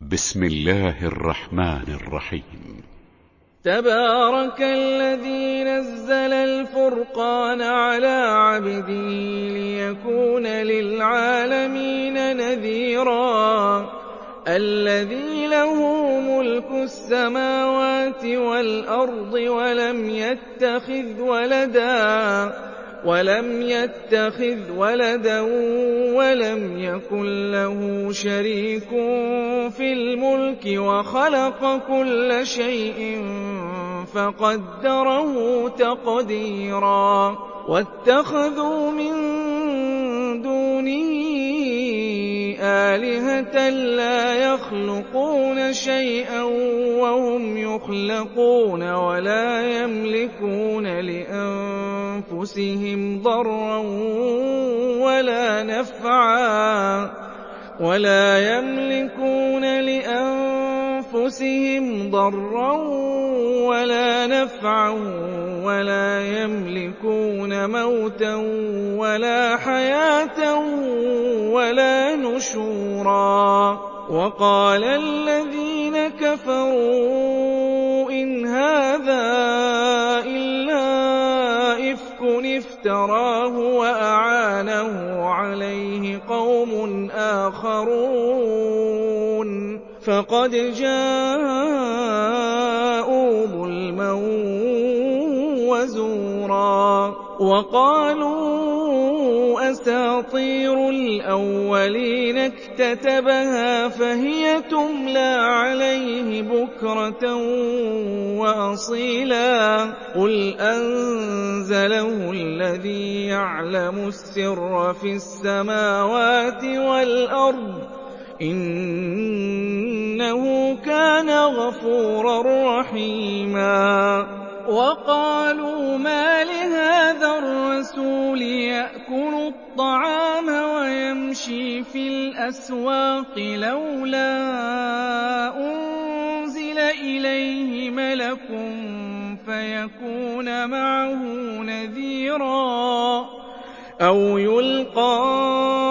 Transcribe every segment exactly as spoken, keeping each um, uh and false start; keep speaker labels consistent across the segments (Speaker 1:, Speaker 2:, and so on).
Speaker 1: بسم الله الرحمن الرحيم.
Speaker 2: تبارك الذي نزل الفرقان على عبده ليكون للعالمين نذيرا الذي له ملك السماوات والأرض ولم يتخذ ولدا ولم يتخذ ولدا ولم يكن له شريك في الملك وخلق كل شيء فقدره تقديرا واتخذوا من دونه آلهة لا يخلقون شيئا وهم يخلقون ولا يملكون لأنفسهم ضرا ولا نفعا ولا يملكون لأنفسهم ضرا ولا نفعا ولا يملكون موتا ولا حياة ولا نشورا وقال الذين كفروا إن هذا إلا إفك افتراه وأعانه عليه قوم آخرون فقد جاءوا ظلما وزورا وقالوا أساطير الأولين اكتتبها فهي تملى عليه بكرة وأصيلا قل أنزله الذي يعلم السر في السماوات والأرض إنه كان غفورا رحيما وقالوا ما لهذا الرسول يأكل الطعام ويمشي في الأسواق لولا أنزل إليه ملك فيكون معه نذيرا أو يلقى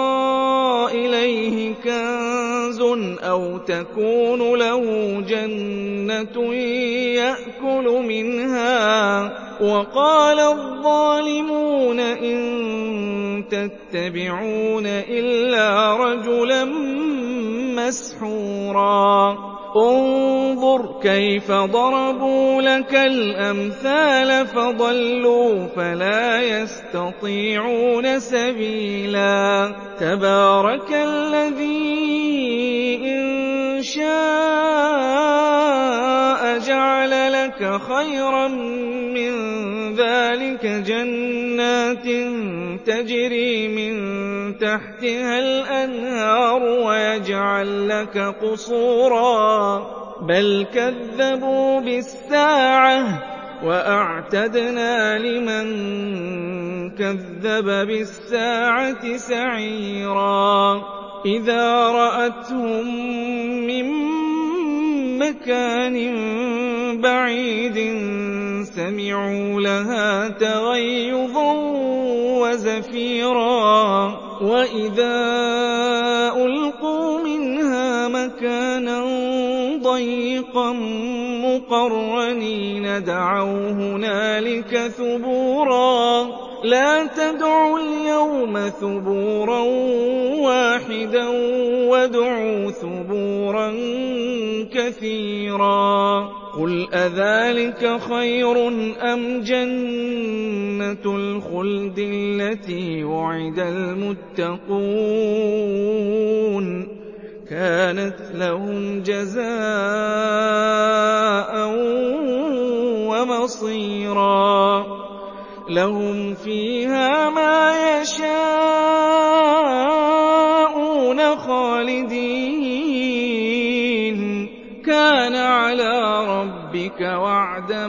Speaker 2: إليه كنز أو تكون له جنة يأكل منها وقال الظالمون إن تتبعون إلا رجلا مسحورا انظر كيف ضربوا لك الأمثال فضلوا فلا يستطيعون سبيلا تبارك الذي إن شاء جعل لك خيرا من ذلك جنات تجري من تحتها الأنهار ويجعل لك قصورا بل كذبوا بالساعة وأعتدنا لمن كذب بالساعة سعيرا إذا رأتهم من مكان بعيد سمعوا لها تغيظا وزفيرا وإذا ألقوا منها مكانا ضيقا مقرنين دعوا هنالك ثبورا لا تدعوا اليوم ثبورا واحدا وادعوا ثبورا كثيرا قل أذلك خير أم جنة الخلد التي وعد المتقون كانت لهم جزاء ومصيرا لهم فيها ما يشاءون خالدين كان على ربك وعدا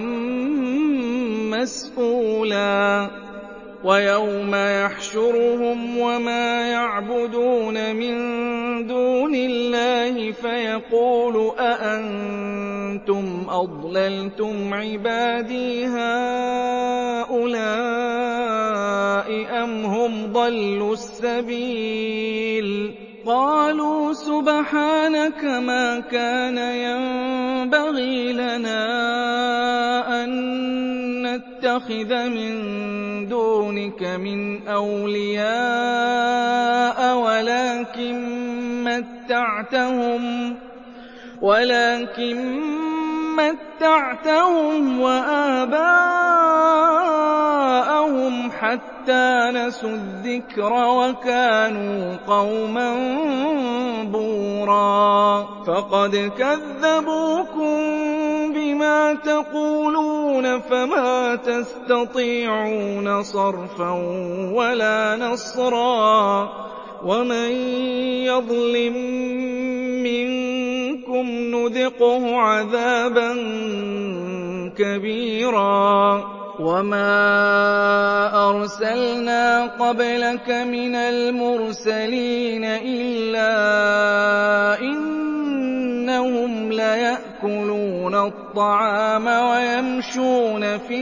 Speaker 2: مسئولا ويوم يحشرهم وما يعبدون من دون الله فيقول أأنتم أضللتم عبادي هؤلاء أم هم ضلوا السبيل قَالُوا سُبْحَانَكَ مَا كَانَ يَنبَغِي لَنَا أَن نَّتَّخِذَ مِن دُونِكَ مِنْ أَوْلِيَاءَ وَلَٰكِن مَّتَّعْتَهُمْ وَآبَاءَهُمْ حَتَّىٰ نَسُوا الذِّكْرَ وَكَانُوا قَوْمًا بُورًا فَقَدْ كَذَّبُوكُم بِمَا تَقُولُونَ فَمَا تَسْتَطِيعُونَ صَرْفًا وَلَا نَصْرًا وَمَن يَظْلِم مِّنكُمْ نُذِقْهُ عَذَابًا كَبِيرًا وَمَا أَرْسَلْنَا قَبْلَكَ مِنَ الْمُرْسَلِينَ إِلَّا إِنَّهُمْ لَيَأْكُلُونَ الطَّعَامَ وَيَمْشُونَ فِي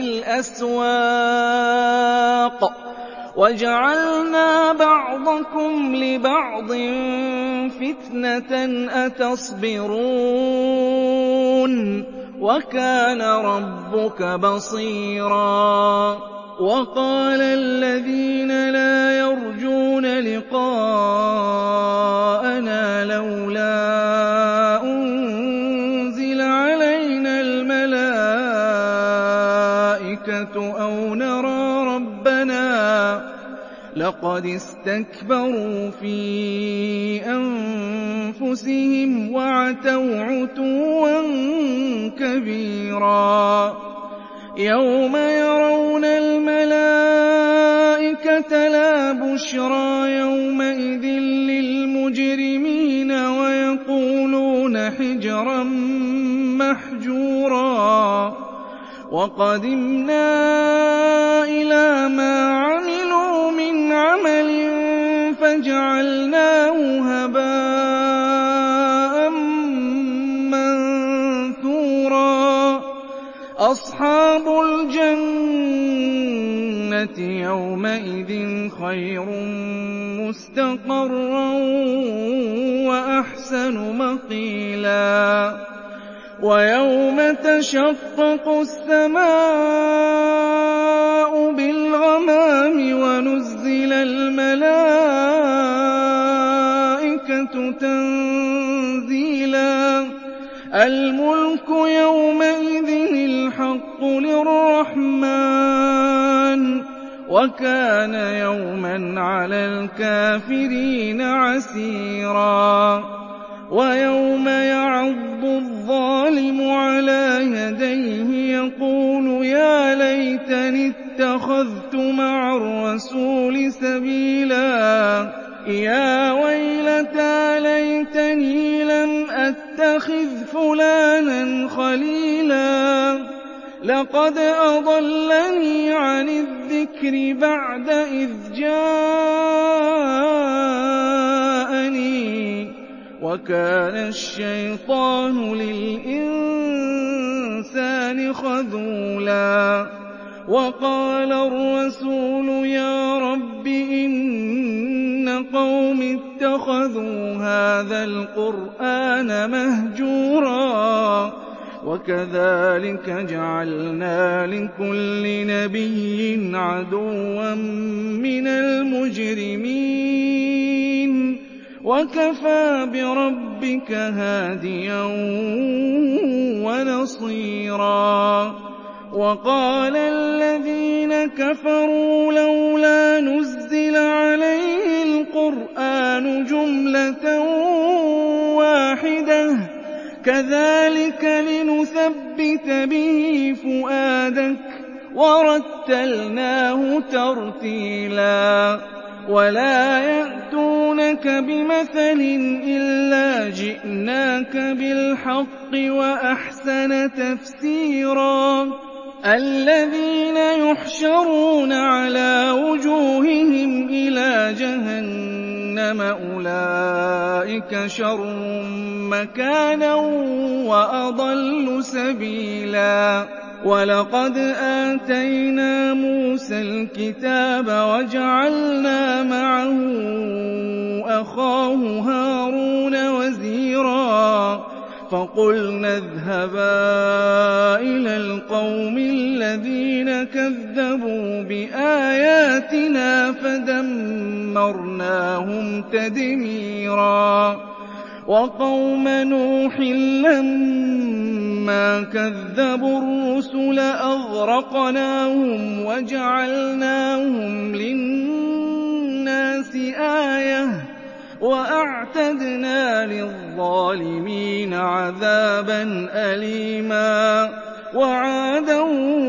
Speaker 2: الْأَسْوَاقِ وَجَعَلْنَا بَعْضَكُمْ لِبَعْضٍ فِتْنَةً أَتَصْبِرُونَ وَكَانَ رَبُّكَ بَصِيرًا وَقَالَ الَّذِينَ لَا يَرْجُونَ لِقَاءَنَا لَوْلَا أُنزِلَ عَلَيْنَا الْمَلَائِكَةُ أَوْ نَرَىٰ رَبَّنَا لَقَدِ اسْتَكْبَرُوا فِي أَنفُسِهِمْ وَعَتَوْا عُتُوًّا كَبِيرًا يَوْمَ يَرَوْنَ الْمَلَائِكَةَ لَا بُشْرَىٰ يَوْمَئِذٍ لِّلْمُجْرِمِينَ وَيَقُولُونَ حِجْرًا مَّحْجُورًا وَقَدِمْنَا إِلَىٰ مَا عَمِلُوا مِنْ عَمَلٍ فَجَعَلْنَاهُ هَبَاءً مَّنثُورًا أَصْحَابُ الْجَنَّةِ يَوْمَئِذٍ خَيْرٌ مُّسْتَقَرًّا وَأَحْسَنُ مَقِيلًا وَيَوْمَ تَشَقَّقُ السَّمَاءُ بِالْغَمَامِ وَنُزِّلَ الْمَلَائِكَةُ تَنزِيلًا الْمُلْكُ يَوْمَئِذٍ الْحَقُّ لِلرَّحْمَٰنِ وَكَانَ يَوْمًا عَلَى الْكَافِرِينَ عَسِيرًا وَيَوْمَ يَعَضُّ الظَّالِمُ عَلَىٰ يَدَيْهِ يَقُولُ يَا لَيْتَنِي اتَّخَذْتُ مَعَ الرَّسُولِ سَبِيلًا يَا وَيْلَتَىٰ لَيْتَنِي لَمْ أَتَّخِذْ فُلَانًا خَلِيلًا لَّقَدْ أَضَلَّنِي عَنِ الذِّكْرِ بَعْدَ إِذْ جَاءَنِي وَكَانَ الشَّيْطَانُ لِلْإِنسَانِ خَذُولًا وَقَالَ الرَّسُولُ يَا رَبِّ إِنَّ قَوْمِي اتَّخَذُوا هَٰذَا الْقُرْآنَ مَهْجُورًا وَكَذَٰلِكَ جَعَلْنَا لِكُلِّ نَبِيٍّ عَدُوًّا مِّنَ الْمُجْرِمِينَ وَكَفَىٰ بِرَبِّكَ هَادِيًا وَنَصِيرًا وَقَالَ الَّذِينَ كَفَرُوا لَوْلَا نُزِّلَ عَلَيْهِ الْقُرْآنُ جُمْلَةً وَاحِدَةً كَذَٰلِكَ لِنُثَبِّتَ بِهِ فُؤَادَكَ وَرَتَّلْنَاهُ تَرْتِيلًا وَلَا يَأْتُونَكَ بِمَثَلٍ إِلَّا جِئْنَاكَ بِالْحَقِّ وَأَحْسَنَ تَفْسِيرًا الَّذِينَ يُحْشَرُونَ عَلَىٰ وُجُوهِهِمْ إِلَىٰ جَهَنَّمَ أُولَٰئِكَ شَرٌّ مَّكَانًا وَأَضَلُّ سَبِيلًا وَلَقَدْ آتَيْنَا مُوسَى الْكِتَابَ وَجَعَلْنَا مَعَهُ أَخَاهُ هَارُونَ وَزِيرًا فَقُلْنَا اذْهَبَا إِلَى الْقَوْمِ الَّذِينَ كَذَّبُوا بِآيَاتِنَا فَدَمَّرْنَاهُمْ تَدْمِيرًا وَقَوْمَ نُوحٍ لَّمَّا كَذَّبُوا الرُّسُلَ أَغْرَقْنَاهُمْ وَجَعَلْنَاهُمْ لِلنَّاسِ آيَةً وَأَعْتَدْنَا لِلظَّالِمِينَ عَذَابًا أَلِيمًا وَعَادًا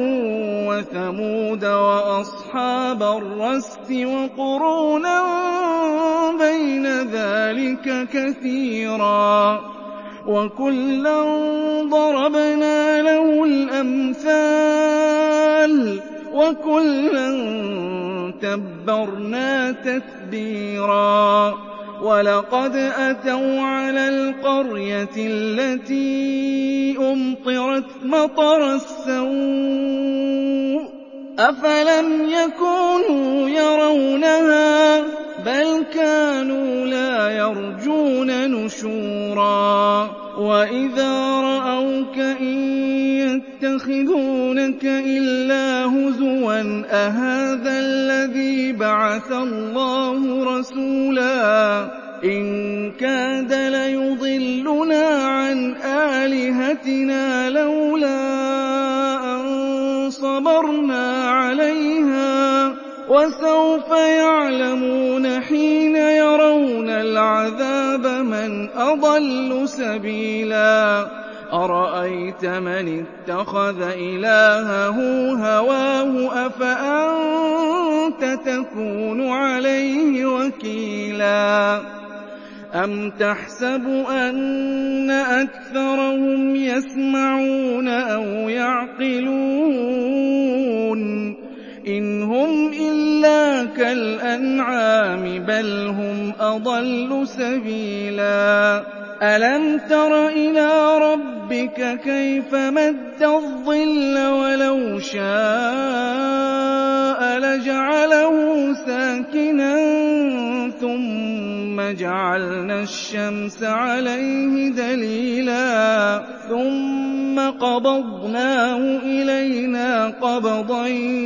Speaker 2: وَثَمُودَ وَأَصْحَابَ الرَّسِّ وَقُرُونًا بَيْنَ ذَٰلِكَ كَثِيرًا وَكُلًّا ضَرَبْنَا لَهُ الْأَمْثَالَ وَكُلًّا تَبَّرْنَا تَتْبِيرًا وَلَقَدْ أَتَوْا عَلَى الْقَرْيَةِ الَّتِي أُمْطِرَتْ مَطَرَ السَّوْءِ أَفَلَمْ يَكُونُوا يَرَوْنَهَا بَلْ كَانُوا لَا يَرْجُونَ نُشُورًا وَإِذَا رَأَوْكَ إِن يَتَّخِذُونَكَ إِلَّا هُزُوًا أَهَٰذَا الَّذِي بَعَثَ اللَّهُ رَسُولًا إِن كَادَ لَيُضِلُّنَا عَنْ آلِهَتِنَا لَوْلَا أَن صَبَرْنَا عَلَيْهَا وَسَوْفَ يَعْلَمُونَ حِينَ يَرَوْنَ الْعَذَابَ مَنْ أَضَلُّ سَبِيلًا أَرَأَيْتَ مَنِ اتَّخَذَ إِلَٰهَهُ هَوَاهُ أَفَأَنتَ تَكُونُ عَلَيْهِ وَكِيلًا أَمْ تَحْسَبُ أَنَّ أَكْثَرَهُمْ يَسْمَعُونَ أَوْ يَعْقِلُونَ إِنْ هُمْ إِلَّا كَالْأَنْعَامِ بَلْ هُمْ أَضَلُّ سَبِيلًا أَلَمْ تَرَ إِلَىٰ رَبِّكَ كَيْفَ مَدَّ الظِّلَّ وَلَوْ شَاءَ لَجَعَلَهُ سَاكِنًا ثُمَّ جَعَلْنَا الشَّمْسَ عَلَيْهِ دَلِيلًا ثُمَّ قَبَضْنَاهُ إِلَيْنَا قَبْضًا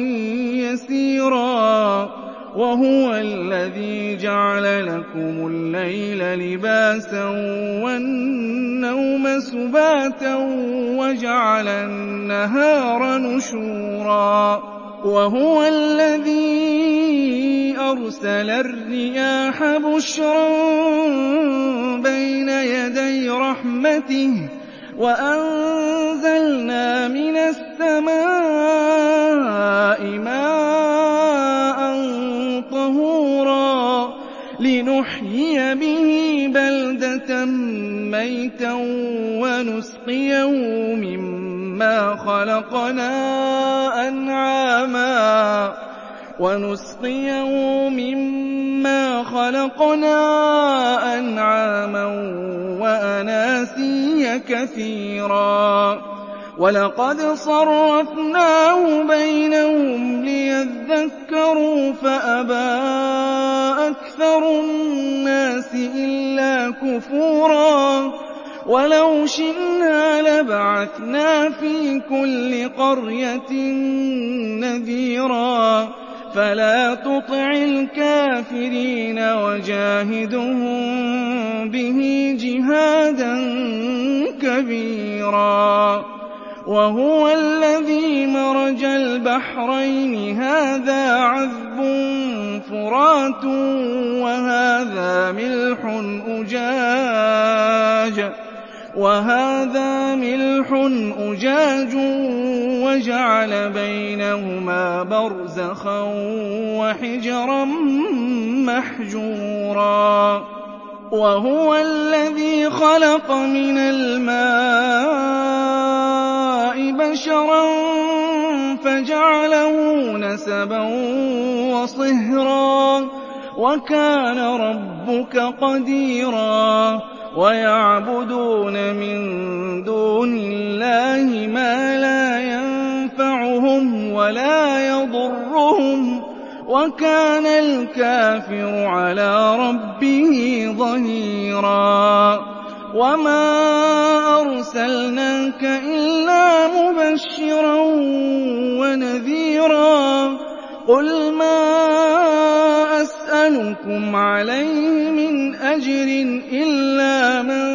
Speaker 2: يَسِيرًا وَهُوَ الَّذِي جَعَلَ لَكُمُ اللَّيْلَ لِبَاسًا وَالنَّوْمَ سُبَاتًا وَجَعَلَ النَّهَارَ نُشُورًا وَهُوَ الَّذِي أَرْسَلَ الرِّيَاحَ بُشْرًا بَيْنَ يَدَيْ رَحْمَتِهِ وَأَنزَلْنَا مِنَ السَّمَاءِ مَاءً طَهُورًا لِّنُحْيِيَ بِهِ بَلْدَةً مَّيْتًا وَنُسْقِيَهُ مِمَّا خَلَقْنَا أَنْعَامًا وَنُسْقِيَهُ مِمَّا خَلَقْنَا أَنْعَامًا وَأَنَاسِيَّ كَثِيرًا وَلَقَدْ صَرَّفْنَاهُ بَيْنَهُمْ لِيَذَّكَّرُوا فَأَبَىٰ أَكْثَرُ النَّاسِ إِلَّا كُفُورًا وَلَوْ شِئْنَا لَبَعَثْنَا فِي كُلِّ قَرْيَةٍ نَّذِيرًا فَلَا تُطِعِ الْكَافِرِينَ وَجَاهِدْهُم بِهِ جِهَادًا كَبِيرًا وَهُوَ الَّذِي مَرَجَ الْبَحْرَيْنِ هَٰذَا عَذْبٌ فُرَاتٌ وَهَٰذَا مِلْحٌ أُجَاجٌ وَهَٰذَا مِلْحٌ أُجَاجٌ وَجَعَلَ بَيْنَهُمَا بَرْزَخًا وَحِجْرًا مَّحْجُورًا وَهُوَ الَّذِي خَلَقَ مِنَ الْمَاءِ بَشَرًا فَجَعَلَهُ نَسَبًا وَصِهْرًا وَكَانَ رَبُّكَ قَدِيرًا وَيَعْبُدُونَ مِن دُونِ اللَّهِ مَا لَا يَنفَعُهُمْ وَكَانَ الْكَافِرُ عَلَىٰ رَبِّهِ ظَهِيرًا وَمَا أَرْسَلْنَاكَ إِلَّا مُبَشِّرًا وَنَذِيرًا قُلْ مَا أَسْأَلُكُمْ عَلَيْهِ مِنْ أَجْرٍ إِلَّا مَن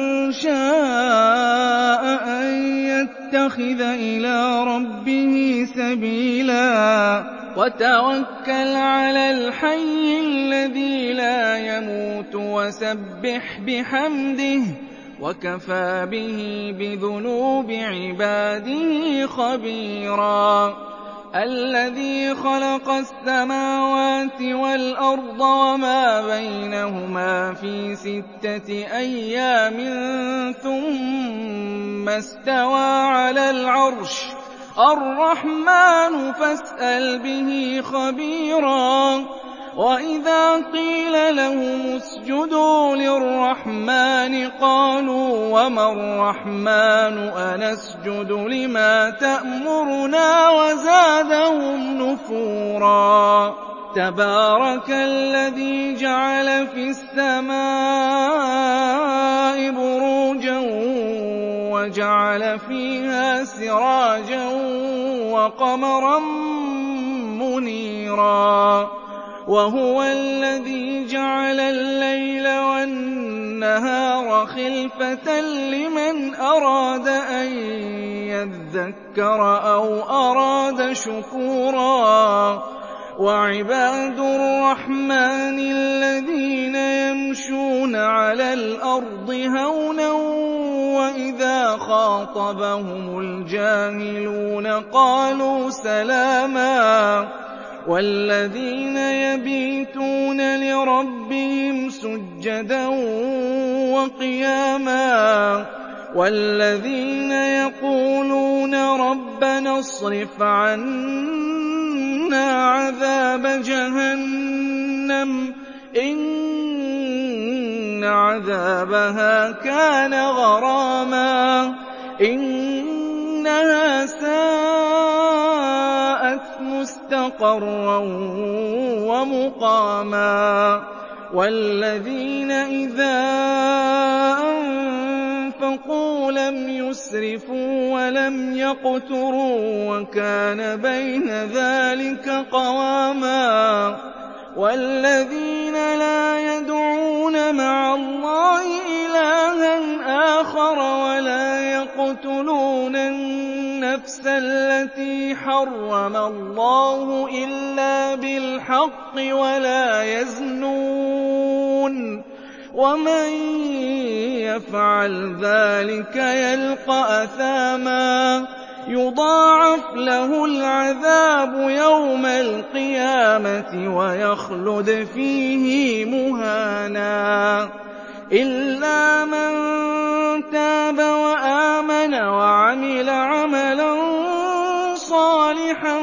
Speaker 2: شَاءَ أَن يَتَّخِذَ إِلَىٰ رَبِّهِ سَبِيلًا وَتَوَكَّلْ عَلَى الْحَيِّ الَّذِي لَا يَمُوتُ وَسَبِّحْ بِحَمْدِهِ وَكَفَىٰ بِهِ بِذُنُوبِ عِبَادِهِ خَبِيرًا الَّذِي خَلَقَ السَّمَاوَاتِ وَالْأَرْضَ وَمَا بَيْنَهُمَا فِي سِتَّةِ أَيَّامٍ ثُمَّ اسْتَوَىٰ عَلَى الْعَرْشِ الرَّحْمَٰنُ فَاسْأَلْ بِهِ خَبِيرًا وَإِذَا قِيلَ لَهُمُ اسْجُدُوا لِلرَّحْمَٰنِ قَالُوا وَمَا الرَّحْمَٰنُ أَنَسْجُدُ لِمَا تَأْمُرُنَا وَزَادَهُمْ نُفُورًا تَبَارَكَ الَّذِي جَعَلَ فِي السَّمَاءِ بُرُوجًا وَجَعَلَ فِيهَا سِرَاجًا وَقَمَرًا مُّنِيرًا وَهُوَ الَّذِي جَعَلَ اللَّيْلَ وَالنَّهَارَ خِلْفَةً لِّمَنْ أَرَادَ أَن يَذَّكَّرَ أَوْ أَرَادَ شُكُورًا وَعِبَادُ الرَّحْمَٰنِ الَّذِينَ يَمْشُونَ عَلَى الْأَرْضِ هَوْنًا وَإِذَا خَاطَبَهُمُ الْجَاهِلُونَ قَالُوا سَلَامًا وَالَّذِينَ يَبِيتُونَ لِرَبِّهِمْ سُجَّدًا وَقِيَامًا وَالَّذِينَ يَقُولُونَ رَبَّنَا اصْرِفْ عَنَّا عَذَابَ جَهَنَّمَ إِنَّ عَذَابَهَا كَانَ غَرَامًا إِنَّهَا سَاءَتْ مُسْتَقَرًّا وَمُقَامًا وَالَّذِينَ إِذَا أَنفَقُوا لَمْ يُسْرِفُوا وَلَمْ يَقْتُرُوا وَكَانَ بَيْنَ ذَٰلِكَ قَوَامًا وَالَّذِينَ لَا يَدْعُونَ مَعَ اللَّهِ إِلَٰهًا آخَرَ وَلَا يَقْتُلُونَ النَّفْسَ الَّتِي حَرَّمَ اللَّهُ إِلَّا بِالْحَقِّ وَلَا يَزْنُونَ وَمَن يَفْعَلْ ذَٰلِكَ يَلْقَ أَثَامًا يُضَاعَفْ لَهُ الْعَذَابُ يَوْمَ الْقِيَامَةِ وَيَخْلُدْ فِيهِ مُهَانًا إِلَّا مَن تَابَ وَآمَنَ وَعَمِلَ عَمَلًا صَالِحًا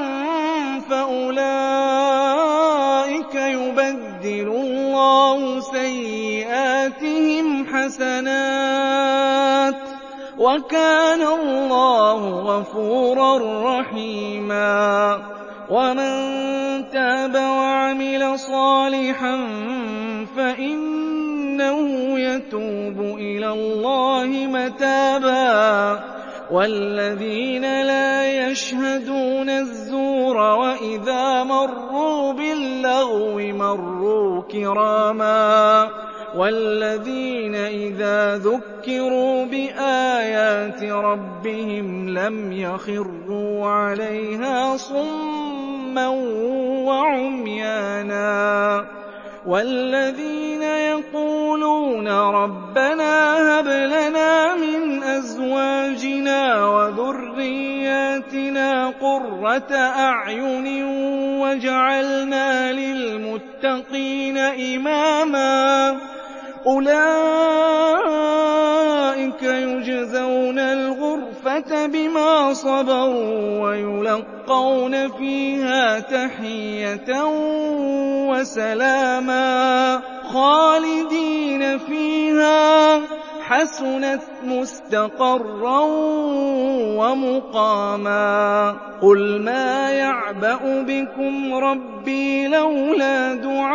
Speaker 2: فَأُولَٰئِكَ يُبَدِّلُ اللَّهُ سَيِّئَاتِهِمْ حَسَنَاتٍ وَكَانَ اللَّهُ غَفُورًا رَّحِيمًا وَمَن تَابَ وَعَمِلَ صَالِحًا فَإِنَّهُ يَتُوبُ إِلَى اللَّهِ مَتَابًا وَالَّذِينَ لَا يَشْهَدُونَ الزُّورَ وَإِذَا مَرُّوا بِاللَّغْوِ مَرُّوا كِرَامًا وَالَّذِينَ إِذَا ذُكِّرُوا بِآيَاتِ رَبِّهِمْ لَمْ يَخِرُّوا عَلَيْهَا صُمًّا وَعُمْيَانًا وَالَّذِينَ يَقُولُونَ رَبَّنَا هَبْ لَنَا مِنْ أَزْوَاجِنَا وَذُرِّيَّاتِنَا قُرَّةَ أَعْيُنٍ وَاجْعَلْنَا لِلْمُتَّقِينَ إِمَامًا أُولَٰئِكَ يُجْزَوْنَ الْغُرْفَةَ بِمَا صَبَرُوا وَيُلَقَّوْنَ فِيهَا تَحِيَّةً وَسَلَامًا خَالِدِينَ فِيهَا حَسُنَتْ مُسْتَقَرًّا وَمُقَامًا قُلْ مَا يَعْبَأُ بِكُمْ رَبِّي لَوْلَا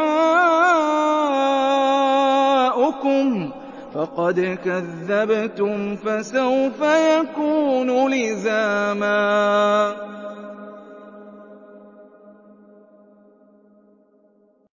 Speaker 2: دُعَاؤُكُمْ فَقَدْ كَذَّبْتُمْ فَسَوْفَ يَكُونُ لِزَامًا